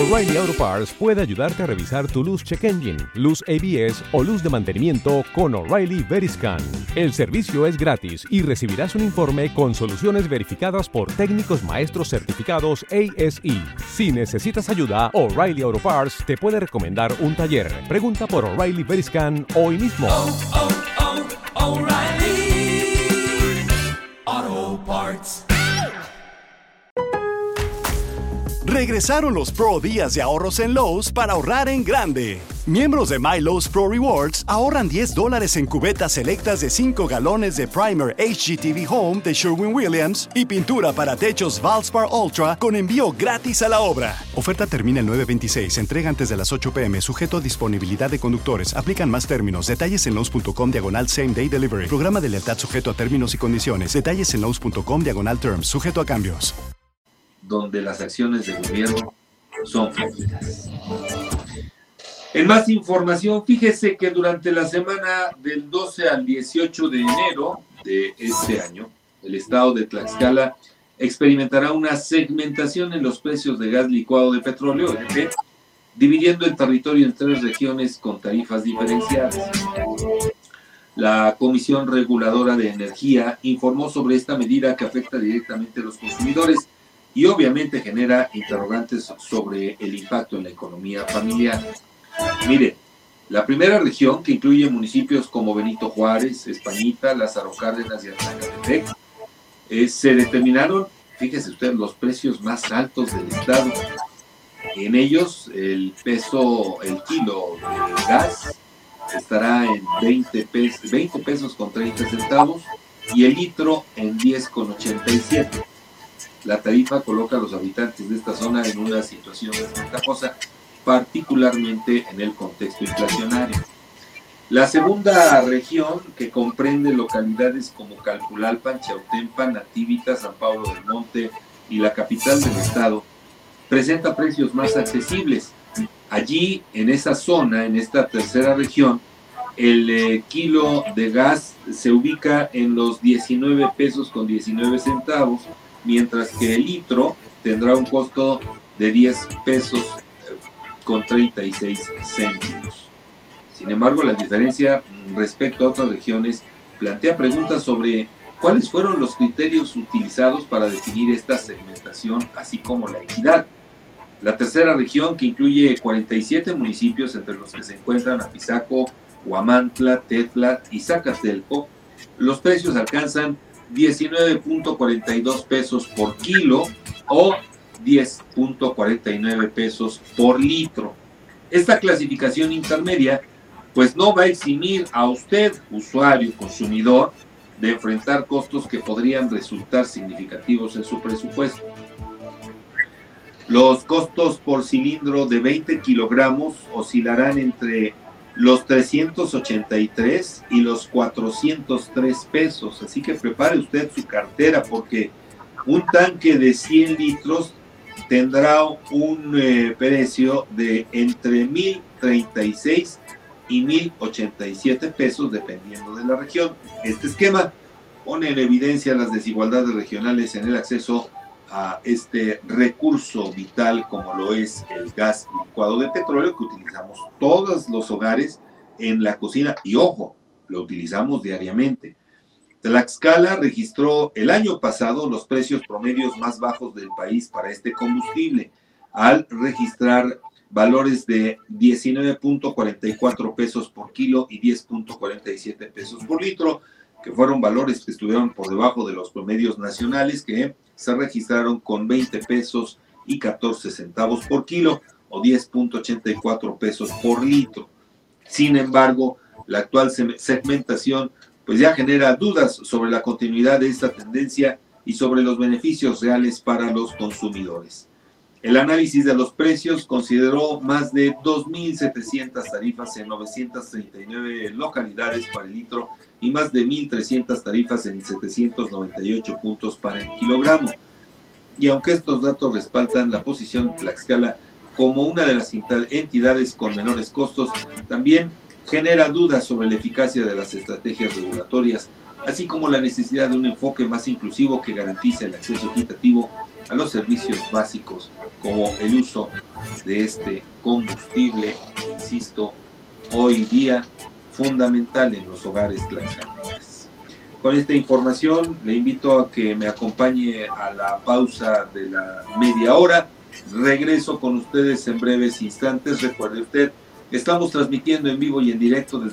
O'Reilly Auto Parts puede ayudarte a revisar tu luz check engine, luz ABS o luz de mantenimiento con O'Reilly Veriscan. El servicio es gratis y recibirás un informe con soluciones verificadas por técnicos maestros certificados ASE. Si necesitas ayuda, O'Reilly Auto Parts te puede recomendar un taller. Pregunta por O'Reilly Veriscan hoy mismo. O'Reilly Auto Parts. Regresaron los Pro Días de ahorros en Lowe's para ahorrar en grande. Miembros de My Lowe's Pro Rewards ahorran $10 en cubetas selectas de 5 galones de primer HGTV Home de Sherwin-Williams y pintura para techos Valspar Ultra con envío gratis a la obra. Oferta termina el 9/26. Entrega antes de las 8 p.m. Sujeto a disponibilidad de conductores. Aplican más términos. Detalles en Lowe's.com/Same Day Delivery. Programa de lealtad sujeto a términos y condiciones. Detalles en Lowe's.com/Terms. Sujeto a cambios. Donde las acciones del gobierno son flojitas. En más información, fíjese que durante la semana del 12 al 18 de enero de este año, el estado de Tlaxcala experimentará una segmentación en los precios de gas licuado de petróleo, LP, dividiendo el territorio en 3 regiones con tarifas diferenciadas. La Comisión Reguladora de Energía informó sobre esta medida que afecta directamente a los consumidores y obviamente genera interrogantes sobre el impacto en la economía familiar. Mire, la primera región, que incluye municipios como Benito Juárez, Españita, Lázaro Cárdenas y Atlacatepec, se determinaron, fíjese usted, los precios más altos del estado. En ellos, el kilo de gas estará en 20 pesos con 30 centavos y el litro en 10,87. La tarifa coloca a los habitantes de esta zona en una situación desventajosa, particularmente en el contexto inflacionario. La segunda región, que comprende localidades como Calpulalpan, Chautempan, Natívita, San Pablo del Monte y la capital del estado, presenta precios más accesibles. Allí, en esa zona, en esta tercera región, el kilo de gas se ubica en los 19 pesos con 19 centavos, mientras que el litro tendrá un costo de 10 pesos con 36 céntimos. Sin embargo, la diferencia respecto a otras regiones plantea preguntas sobre cuáles fueron los criterios utilizados para definir esta segmentación, así como la equidad. La tercera región, que incluye 47 municipios, entre los que se encuentran Apizaco, Huamantla, Tetla y Zacatelco, los precios alcanzan 19.42 pesos por kilo o 10.49 pesos por litro. Esta clasificación intermedia pues no va a eximir a usted, usuario, consumidor, de enfrentar costos que podrían resultar significativos en su presupuesto. Los costos por cilindro de 20 kilogramos oscilarán entre los 383 y los 403 pesos. Así que prepare usted su cartera, porque un tanque de 100 litros tendrá un precio de entre 1,036 y 1,087 pesos, dependiendo de la región. Este esquema pone en evidencia las desigualdades regionales en el acceso a este recurso vital como lo es el gas licuado de petróleo, que utilizamos todos los hogares en la cocina y, ojo, lo utilizamos diariamente. Tlaxcala registró el año pasado los precios promedios más bajos del país para este combustible, al registrar valores de 19.44 pesos por kilo y 10.47 pesos por litro, que fueron valores que estuvieron por debajo de los promedios nacionales, que se registraron con 20 pesos y 14 centavos por kilo o 10.84 pesos por litro. Sin embargo, la actual segmentación pues ya genera dudas sobre la continuidad de esta tendencia y sobre los beneficios reales para los consumidores. El análisis de los precios consideró más de 2.700 tarifas en 939 localidades para el litro y más de 1.300 tarifas en 798 puntos para el kilogramo. Y aunque estos datos respaldan la posición de Tlaxcala como una de las entidades con menores costos, también genera dudas sobre la eficacia de las estrategias regulatorias, así como la necesidad de un enfoque más inclusivo que garantice el acceso equitativo a los servicios básicos como el uso de este combustible, insisto, hoy día fundamental en los hogares tlaxcaltecas. Con esta información le invito a que me acompañe a la pausa de la media hora. Regreso con ustedes en breves instantes. Recuerde usted, estamos transmitiendo en vivo y en directo desde